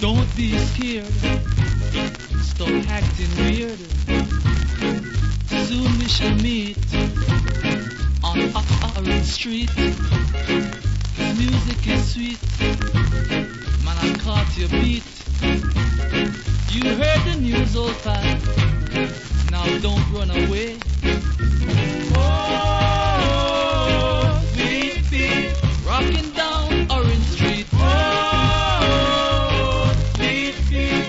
Don't be scared, stop acting weird. Soon we shall meet on Orange Street. The music is sweet, man, I caught your beat. You heard the news, old pal, now don't run away.